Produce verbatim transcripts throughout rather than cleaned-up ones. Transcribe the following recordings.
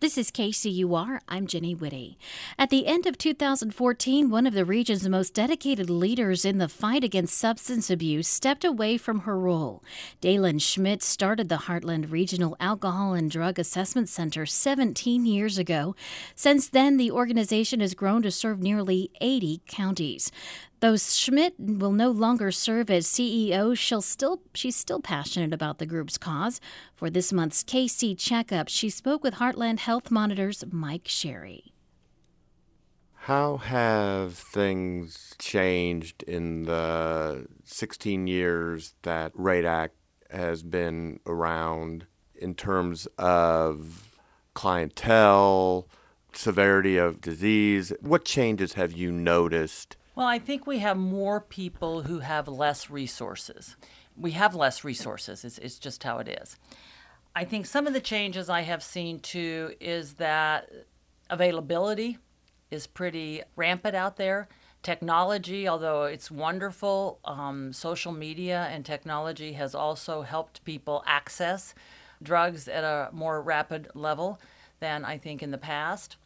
This is K C U R. I'm Jenny Whitty. At the end of two thousand fourteen, one of the region's most dedicated leaders in the fight against substance abuse stepped away from her role. Dalen Schmidt started the Heartland Regional Alcohol and Drug Assessment Center seventeen years ago. Since then, the organization has grown to serve nearly eighty counties. Though Schmidt will no longer serve as C E O, she'll still, she's still passionate about the group's cause. For this month's K C Checkup, she spoke with Heartland Health Monitor's Mike Sherry. How have things changed in the sixteen years that R A D A C has been around in terms of clientele, severity of disease? What changes have you noticed? Well, I think we have more people who have less resources. We have less resources. It's, it's just how it is. I think some of the changes I have seen, too, is that availability is pretty rampant out there. Technology, although it's wonderful, um, social media and technology has also helped people access drugs at a more rapid level than I think in the past.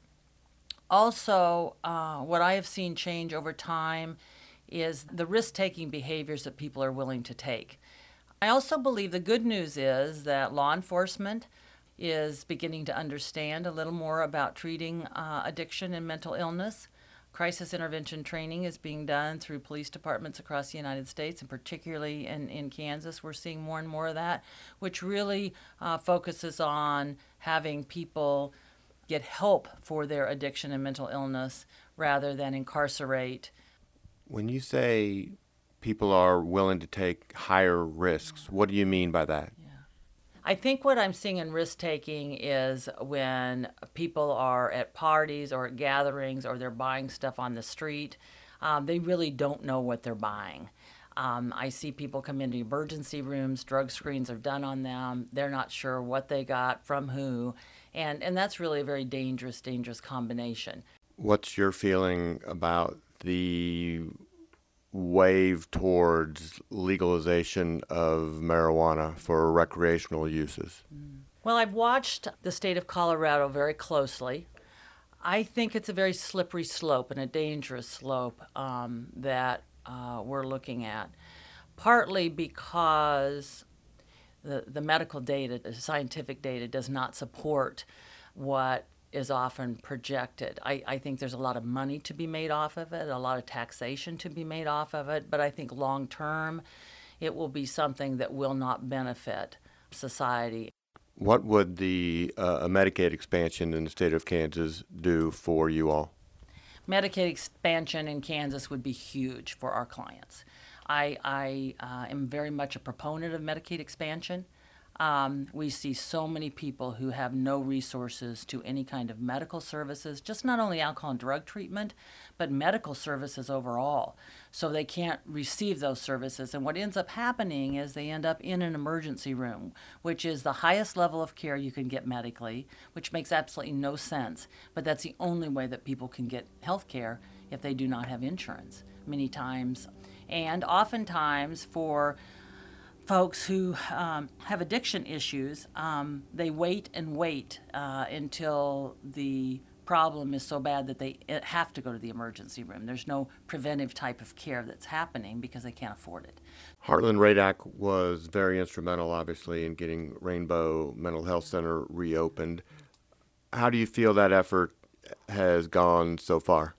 Also, uh, what I have seen change over time is the risk-taking behaviors that people are willing to take. I also believe the good news is that law enforcement is beginning to understand a little more about treating uh, addiction and mental illness. Crisis intervention training is being done through police departments across the United States, and particularly in, in Kansas, we're seeing more and more of that, which really uh, focuses on having people get help for their addiction and mental illness rather than incarcerate. When you say people are willing to take higher risks, what do you mean by that? Yeah. I think what I'm seeing in risk-taking is when people are at parties or at gatherings or they're buying stuff on the street, um, they really don't know what they're buying. Um, I see people come into emergency rooms, drug screens are done on them, they're not sure what they got from who, and, and that's really a very dangerous, dangerous combination. What's your feeling about the wave towards legalization of marijuana for recreational uses? Well, I've watched the state of Colorado very closely. I think it's a very slippery slope and a dangerous slope um, that uh, we're looking at, partly because the, the medical data, the scientific data does not support what is often projected. I, I think there's a lot of money to be made off of it, a lot of taxation to be made off of it, but I think long term it will be something that will not benefit society. What would the uh, Medicaid expansion in the state of Kansas do for you all? Medicaid expansion in Kansas would be huge for our clients. I, I uh, am very much a proponent of Medicaid expansion. Um, we see so many people who have no resources to any kind of medical services, just not only alcohol and drug treatment, but medical services overall. So they can't receive those services. And what ends up happening is they end up in an emergency room, which is the highest level of care you can get medically, which makes absolutely no sense. But that's the only way that people can get health care if they do not have insurance, many times. And oftentimes for folks who um, have addiction issues, um, they wait and wait uh, until the problem is so bad that they have to go to the emergency room. There's no preventive type of care that's happening because they can't afford it. Heartland R A D A C was very instrumental, obviously, in getting Rainbow Mental Health Center reopened. How do you feel that effort has gone so far?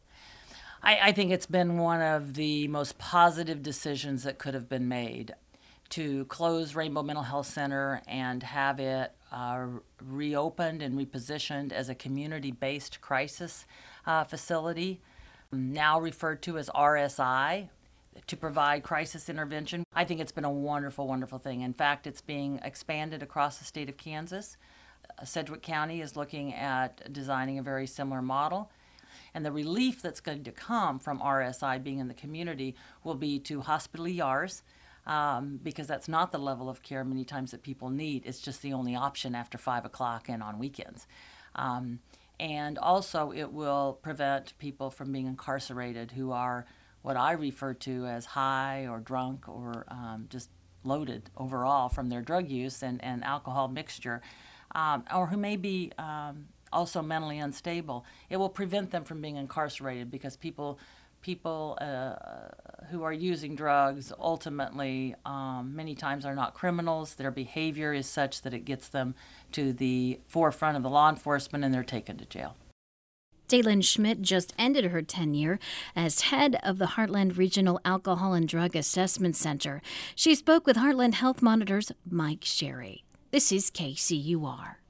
I, I think it's been one of the most positive decisions that could have been made to close Rainbow Mental Health Center and have it uh, reopened and repositioned as a community-based crisis uh, facility, now referred to as R S I, to provide crisis intervention. I think it's been a wonderful, wonderful thing. In fact, it's being expanded across the state of Kansas. Uh, Sedgwick County is looking at designing a very similar model. And the relief that's going to come from R S I being in the community will be to hospital E Rs, Um, because that's not the level of care many times that people need. It's just the only option after five o'clock and on weekends. Um, and also it will prevent people from being incarcerated who are what I refer to as high or drunk or um, just loaded overall from their drug use and, and alcohol mixture, um, or who may be um, also mentally unstable, it will prevent them from being incarcerated because people people uh, who are using drugs ultimately um, many times are not criminals. Their behavior is such that it gets them to the forefront of the law enforcement and they're taken to jail. Daylin Schmidt just ended her tenure as head of the Heartland Regional Alcohol and Drug Assessment Center. She spoke with Heartland Health Monitor's Mike Sherry. This is K C U R.